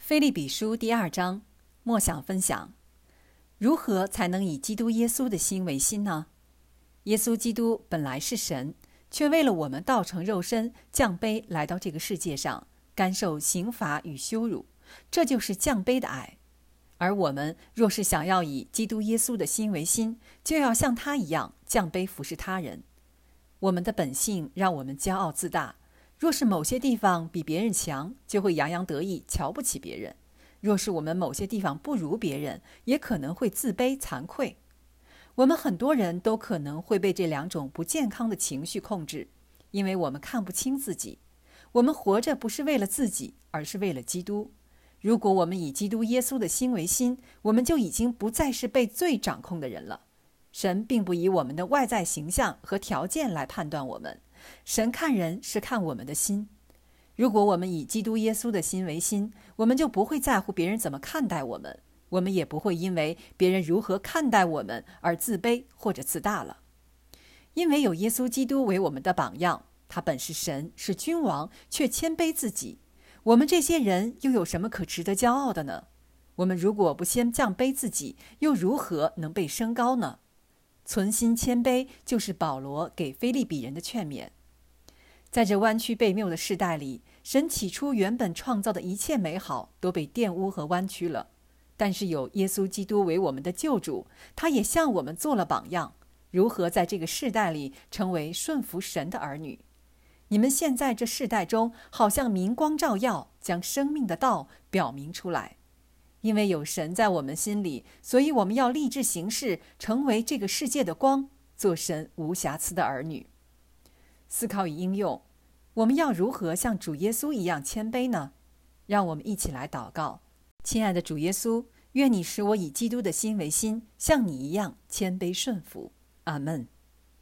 腓立比书第2章，默想分享：如何才能以基督耶稣的心为心呢？耶稣基督本来是神，却为了我们道成肉身，降卑来到这个世界上，甘受刑罚与羞辱，这就是降卑的爱。而我们若是想要以基督耶稣的心为心，就要像他一样降卑服侍他人。我们的本性让我们骄傲自大，若是某些地方比别人强，就会洋洋得意，瞧不起别人；若是我们某些地方不如别人，也可能会自卑惭愧。我们很多人都可能会被这2种不健康的情绪控制，因为我们看不清自己。我们活着不是为了自己，而是为了基督。如果我们以基督耶稣的心为心，我们就已经不再是被罪掌控的人了。神并不以我们的外在形象和条件来判断我们，神看人是看我们的心。如果我们以基督耶稣的心为心，我们就不会在乎别人怎么看待我们，我们也不会因为别人如何看待我们而自卑或者自大了。因为有耶稣基督为我们的榜样，他本是神，是君王，却谦卑自己。我们这些人又有什么可值得骄傲的呢？我们如果不先降卑自己，又如何能被升高呢？存心谦卑就是保罗给腓立比人的劝勉。在这弯曲悖谬的世代里，神起初原本创造的一切美好都被玷污和弯曲了。但是有耶稣基督为我们的救主，他也向我们做了榜样，如何在这个世代里成为顺服神的儿女。你们现在这世代中，好像明光照耀，将生命的道表明出来。因为有神在我们心里，所以我们要立志行事，成为这个世界的光，做神无瑕疵的儿女。思考与应用：我们要如何像主耶稣一样谦卑呢？让我们一起来祷告。亲爱的主耶稣，愿你使我以基督的心为心，像你一样谦卑顺服。阿们。